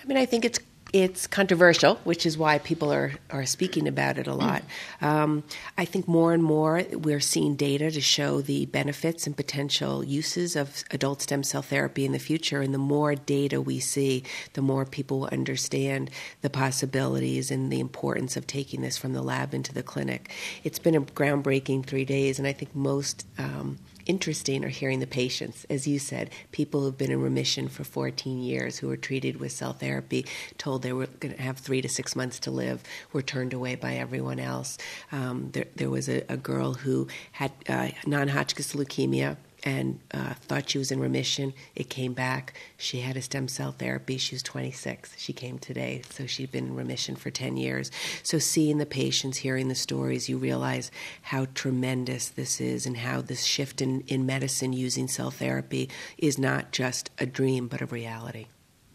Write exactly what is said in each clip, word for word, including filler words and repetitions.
I mean, I think it's It's controversial, which is why people are, are speaking about it a lot. Um, I think more and more we're seeing data to show the benefits and potential uses of adult stem cell therapy in the future. And the more data we see, the more people will understand the possibilities and the importance of taking this from the lab into the clinic. It's been a groundbreaking three days, and I think most um, interesting are hearing the patients. As you said, people who've been in remission for fourteen years who were treated with cell therapy, told they were going to have three to six months to live, were turned away by everyone else. Um, there, there was a, a girl who had uh, non-Hodgkin's leukemia and uh, thought she was in remission. It came back. She had a stem cell therapy. She was twenty-six. She came today, so she'd been in remission for ten years. So seeing the patients, hearing the stories, you realize how tremendous this is and how this shift in, in medicine using cell therapy is not just a dream, but a reality.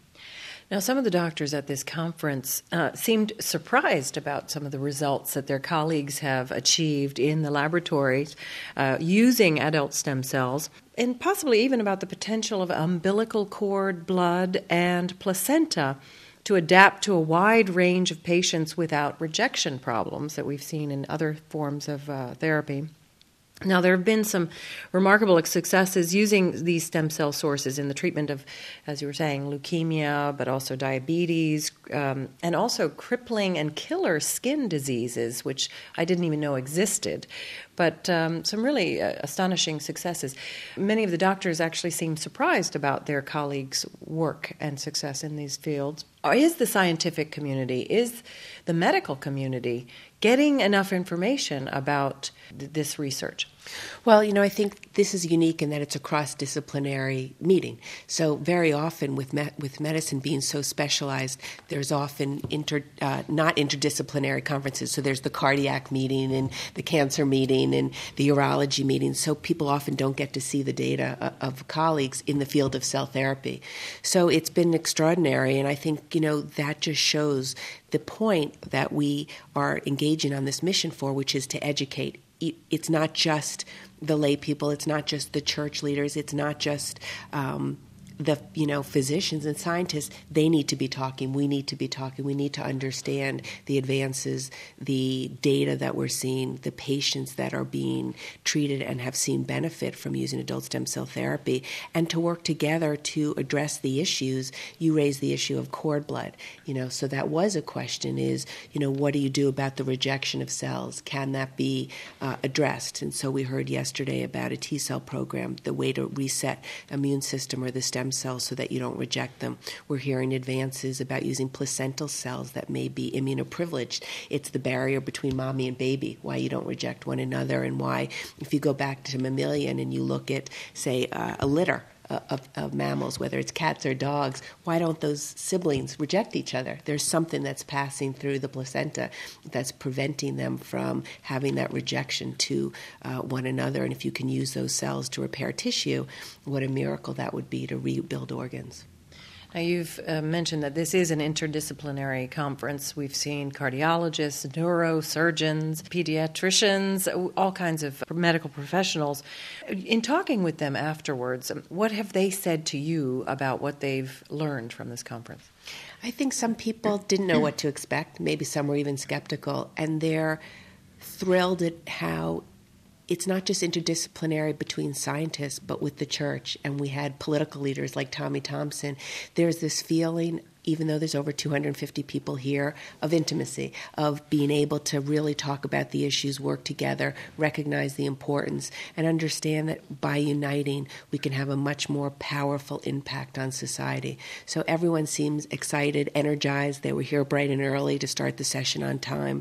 Now, some of the doctors at this conference uh, seemed surprised about some of the results that their colleagues have achieved in the laboratories uh, using adult stem cells, and possibly even about the potential of umbilical cord, blood, and placenta to adapt to a wide range of patients without rejection problems that we've seen in other forms of uh, therapy. Now, there have been some remarkable successes using these stem cell sources in the treatment of, as you were saying, leukemia, but also diabetes, um, and also crippling and killer skin diseases, which I didn't even know existed. But um, some really uh, astonishing successes. Many of the doctors actually seemed surprised about their colleagues' work and success in these fields. Is the scientific community, is the medical community getting enough information about th- this research? Well, you know, I think this is unique in that it's a cross-disciplinary meeting. So very often with me- with medicine being so specialized, there's often inter uh, not interdisciplinary conferences. So there's the cardiac meeting and the cancer meeting and the urology meeting. So people often don't get to see the data of colleagues in the field of cell therapy. So it's been extraordinary, and I think, you know, that just shows the point that we are engaging on this mission for, which is to educate. It's not just the lay people, it's not just the church leaders, it's not just um, the you know physicians and scientists. They need to be talking. We need to be talking. We need to understand the advances, the data that we're seeing, the patients that are being treated and have seen benefit from using adult stem cell therapy, and to work together to address the issues. You raised the issue of cord blood. You know, so that was a question: is you know what do you do about the rejection of cells? Can that be uh, addressed? And so we heard yesterday about a T cell program, the way to reset immune system or the stem cells so that you don't reject them. We're hearing advances about using placental cells that may be immunoprivileged. It's the barrier between mommy and baby, why you don't reject one another, and why, if you go back to mammalian and you look at, say, uh, a litter Of, of mammals, whether it's cats or dogs, why don't those siblings reject each other? There's something that's passing through the placenta that's preventing them from having that rejection to uh, one another. And if you can use those cells to repair tissue, what a miracle that would be to rebuild organs. Now, you've uh, mentioned that this is an interdisciplinary conference. We've seen cardiologists, neurosurgeons, pediatricians, all kinds of medical professionals. In talking with them afterwards, what have they said to you about what they've learned from this conference? I think some people didn't know what to expect. Maybe some were even skeptical, and they're thrilled at how it's not just interdisciplinary between scientists, but with the church. And we had political leaders like Tommy Thompson. There's this feeling, even though there's over two hundred fifty people here, of intimacy, of being able to really talk about the issues, work together, recognize the importance, and understand that by uniting, we can have a much more powerful impact on society. So everyone seems excited, energized. They were here bright and early to start the session on time.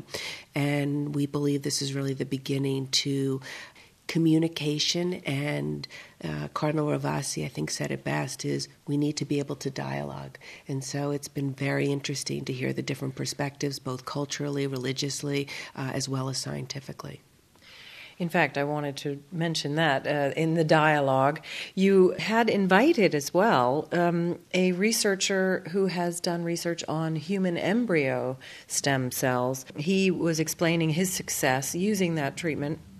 And we believe this is really the beginning to communication, and uh, Cardinal Ravasi, I think, said it best, is we need to be able to dialogue. And so it's been very interesting to hear the different perspectives, both culturally, religiously, uh, as well as scientifically. In fact, I wanted to mention that uh, in the dialogue, you had invited as well um, a researcher who has done research on human embryo stem cells. He was explaining his success using that treatment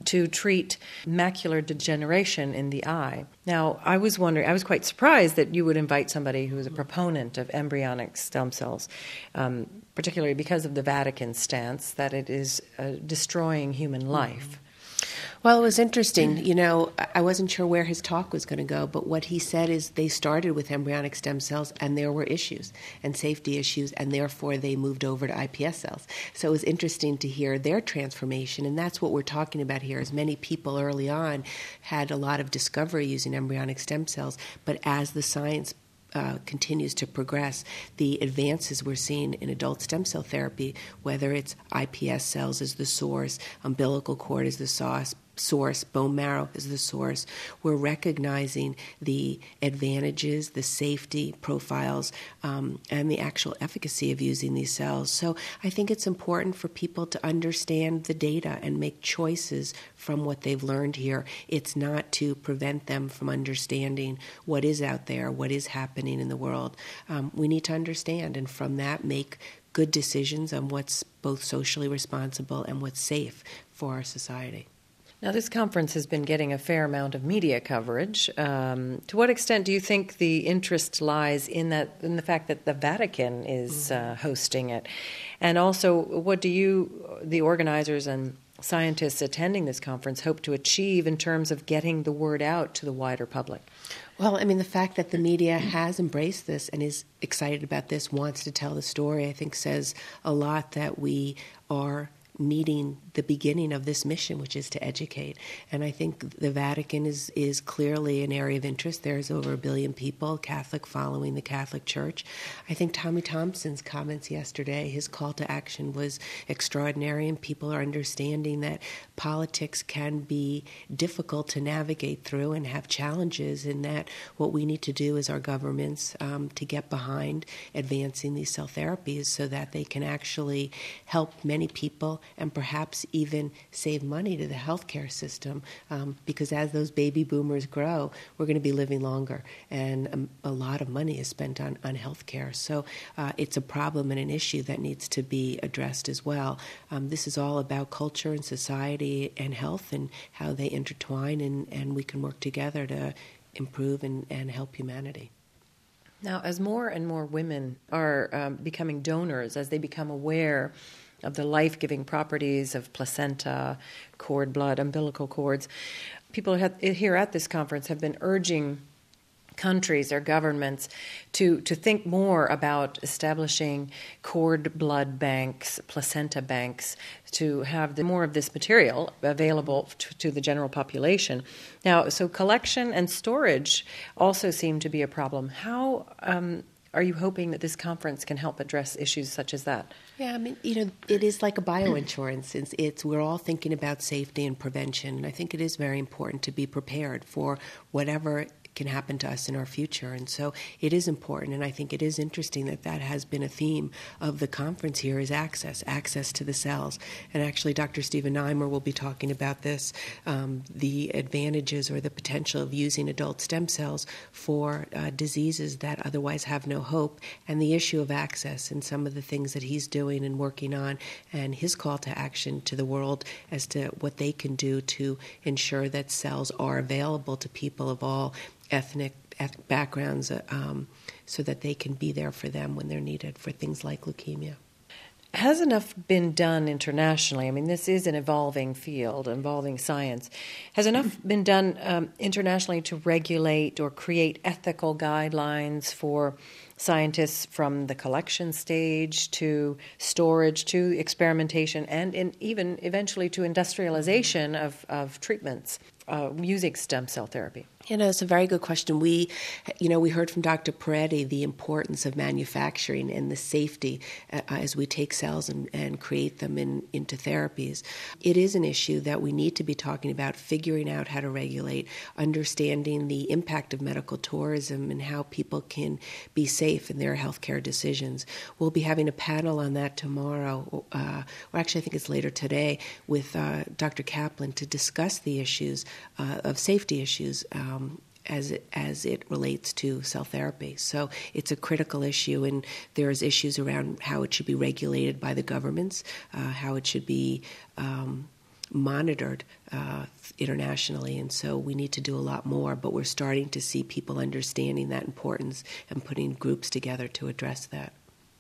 to treat macular degeneration in the eye. Now, I was wondering, I was quite surprised that you would invite somebody who is a proponent of embryonic stem cells, um, particularly because of the Vatican stance that it is uh, destroying human life. Well, it was interesting. You know, I wasn't sure where his talk was going to go, but what he said is they started with embryonic stem cells and there were issues and safety issues, and therefore they moved over to I P S cells. So it was interesting to hear their transformation, and that's what we're talking about here, is many people early on had a lot of discovery using embryonic stem cells, but as the science Uh, continues to progress, the advances we're seeing in adult stem cell therapy, whether it's I P S cells as the source, umbilical cord as the sauce, source, bone marrow is the source, we're recognizing the advantages, the safety profiles, um, and the actual efficacy of using these cells. So I think it's important for people to understand the data and make choices from what they've learned here. It's not to prevent them from understanding what is out there, what is happening in the world. Um, we need to understand, and from that make good decisions on what's both socially responsible and what's safe for our society. Now, this conference has been getting a fair amount of media coverage. Um, to what extent do you think the interest lies in that, in the fact that the Vatican is uh, hosting it? And also, what do you, the organizers and scientists attending this conference, hope to achieve in terms of getting the word out to the wider public? Well, I mean, the fact that the media has embraced this and is excited about this, wants to tell the story, I think says a lot that we are meeting the beginning of this mission, which is to educate. And I think the Vatican is, is clearly an area of interest. There's over a billion people, Catholic, following the Catholic Church. I think Tommy Thompson's comments yesterday, his call to action was extraordinary, and people are understanding that politics can be difficult to navigate through and have challenges, and that what we need to do as our governments um, to get behind advancing these cell therapies so that they can actually help many people and perhaps even save money to the healthcare system, um, because as those baby boomers grow, we're going to be living longer, and um, a lot of money is spent on, on healthcare. So uh, it's a problem and an issue that needs to be addressed as well. Um, this is all about culture and society and health and how they intertwine, and, and we can work together to improve and, and help humanity. Now, as more and more women are um, becoming donors, as they become aware of the life-giving properties of placenta, cord blood, umbilical cords, people have, here at this conference have been urging countries or governments to, to think more about establishing cord blood banks, placenta banks, to have the, more of this material available to, to the general population. Now, so collection and storage also seem to be a problem. How um, are you hoping that this conference can help address issues such as that? Yeah, I mean, you know, it is like a bioinsurance. It's, it's we're all thinking about safety and prevention, and I think it is very important to be prepared for whatever can happen to us in our future. And so it is important, and I think it is interesting that that has been a theme of the conference here, is access, access to the cells. And actually, Doctor Stephen Neimer will be talking about this, um, the advantages or the potential of using adult stem cells for uh, diseases that otherwise have no hope, and the issue of access and some of the things that he's doing and working on, and his call to action to the world as to what they can do to ensure that cells are available to people of all ethnic backgrounds, um, so that they can be there for them when they're needed for things like leukemia. Has enough been done internationally? I mean, this is an evolving field, evolving science. Has enough been done um, internationally to regulate or create ethical guidelines for scientists from the collection stage to storage to experimentation and in, even eventually to industrialization of, of treatments uh, using stem cell therapy? You know, it's a very good question. We, you know, we heard from Doctor Peretti the importance of manufacturing and the safety uh, as we take cells and, and create them in, into therapies. It is an issue that we need to be talking about, figuring out how to regulate, understanding the impact of medical tourism and how people can be safe in their healthcare decisions. We'll be having a panel on that tomorrow, uh, or actually I think it's later today, with uh, Doctor Kaplan to discuss the issues uh, of safety issues um, as it, as it relates to cell therapy. So it's a critical issue, and there's issues around how it should be regulated by the governments, uh, how it should be um, monitored uh, internationally, and so we need to do a lot more, but we're starting to see people understanding that importance and putting groups together to address that.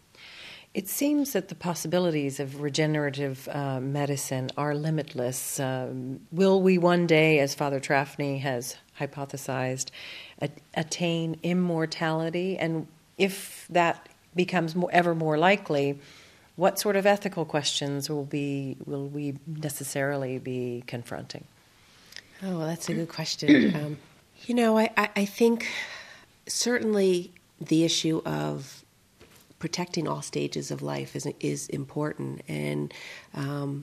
It seems that the possibilities of regenerative uh, medicine are limitless. Um, will we one day, as Father Traffney has hypothesized, a- attain immortality? And if that becomes more, ever more likely, what sort of ethical questions will be will we necessarily be confronting? Oh, well, that's a good question. um, you know, I, I, I think certainly the issue of protecting all stages of life is is important, and um,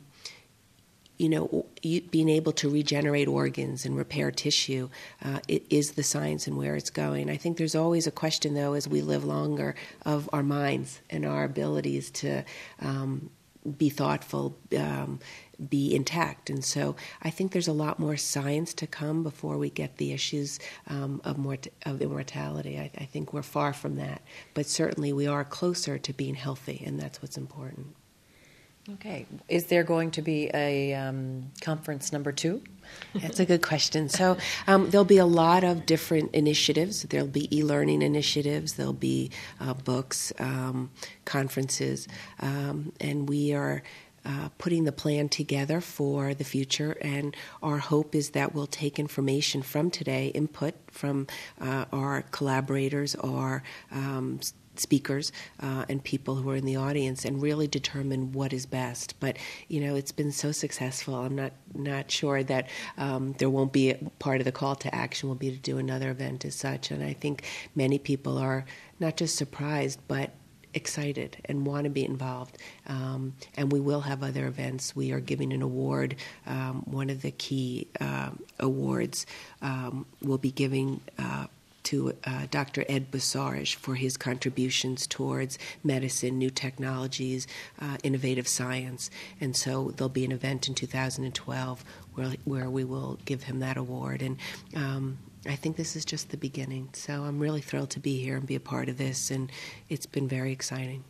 you know, you, being able to regenerate organs and repair tissue, uh, it is the science and where it's going. I think there's always a question, though, as we live longer, of our minds and our abilities to um, be thoughtful, um, be intact. And so I think there's a lot more science to come before we get the issues um, of, mort- of immortality. I, I think we're far from that. But certainly we are closer to being healthy, and that's what's important. Okay. Is there going to be a um, conference number two? That's a good question. So um, there'll be a lot of different initiatives. There'll be e-learning initiatives. There'll be uh, books, um, conferences, um, and we are uh, putting the plan together for the future. And our hope is that we'll take information from today, input from uh, our collaborators, our um, speakers uh, and people who are in the audience, and really determine what is best. But you know, it's been so successful. I'm not not sure that um, there won't be a part of the call to action will be to do another event as such. And I think many people are not just surprised, but excited and want to be involved. Um, and we will have other events. We are giving an award. Um, one of the key uh, awards um, we'll be giving Uh, to uh, Doctor Ed Bosarge for his contributions towards medicine, new technologies, uh, innovative science. And so there'll be an event in two thousand twelve where, where we will give him that award. And um, I think this is just the beginning. So I'm really thrilled to be here and be a part of this, and it's been very exciting.